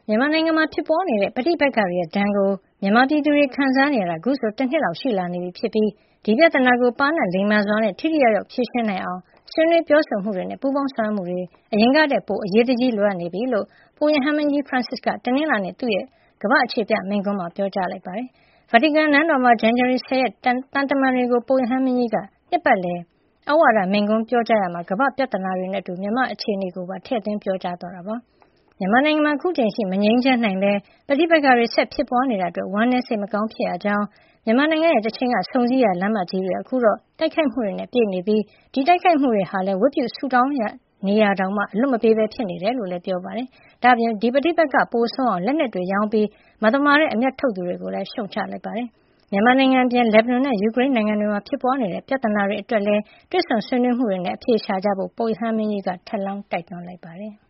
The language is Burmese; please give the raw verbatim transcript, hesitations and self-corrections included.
မြန်မာနိုင်ငံမှာဖြစ်ပွားနေတဲ့ပဋိပက္ခတွေရဲ့ဒဏ်ကိုမြန်မာပြည်သူတွေခံစားနေရတာအခုဆိုတနှစ်လောက်ရှိလာနေပြီဖြစ်ပြီးဒီပြဿနာကိုပါးနပ်လိမ္မာစွာနဲ့ထိထိရောက်ရောက်ဖြေရှင်းနိုင်အောင်ဆွေးနွေးပြောဆိုမှုတွေနဲ့ပူးပေါင်းဆောင်ရွက်မှုတွေအရင်ကတည်းကပိုအရေးတကြီးလိုအပ်နေပြီလို့ပုပ်ရဟန်းမင်းကြီး Francis ကတနင်္လာနေ့သူ့ရဲ့ကမ္ဘာ့အခြေပြမိန့်ခွန်းမှာပြောကြားလိုက်ပါတယ်။ ဗာတီကန်နန်းတော်မှာဇန်နဝါရီလ ၁၀ ရက်သံတမန်တွေကိုပုပ်ရဟန်းမင်းကြီးကနှစ်ပတ်လည်ဩဝါဒမိန့်ခွန်းပြောကြားရာမှာကမ္ဘာ့ပြဿနာတွေနဲ့အတူမြန်မာ့အခြေအနေကိုပါထည့်သွင်းပြောကြားသွားတာပါ။မြန်မာနိုင်ငံမှာအခုချိန်ရှိမငြိမ်းချမ်းနိုင်ပဲပဋိပက္ခတွေဆက်ဖြစ်ပွားနေတာအတွက်ဝမ်းနည်းစိတ်မကောင်းဖြစ်ရကြောင်းမြန်မာနိုင်ငံရဲ့တချိန်ကဆုံစည်းရလမ်းမကြီးတွေအခုတော့တိုက်ခိုက်မှုတွေနဲ့ပြည့်နေပြီးဒီတိုက်ခိုက်မှုတွေဟာလည်းဝတ်ပြုဆုတောင်းရနေရတောင်မှအလွတ်မပေးပဲဖြစ်နေတယ်လို့လည်းပြောပါတယ်။ဒါ့အပြင်ဒီပဋိပက္ခပိုဆိုးအောင်လက်နက်တွေရောင်းပြီးမသမာတဲ့အမျက်ထုတ်သူတွေကိုလည်းရှုံချလိုက်ပါတယ်။မြန်မာနိုင်ငံပြင်လက်ဘနွန်နဲ့ယူကရိန်းနိုင်ငံတွေမှာဖြစ်ပွားနေတဲ့ပြဿနာတွေအတွက်လည်းတွစ်ဆုံဆွေးနွေးမှုတွေနဲ့အဖြေရှာကြဖို့ပုပ်ရဟန်းမင်းကြီးကထပ်လောင်းတိုက်တွန်းလိုက်ပါတယ်။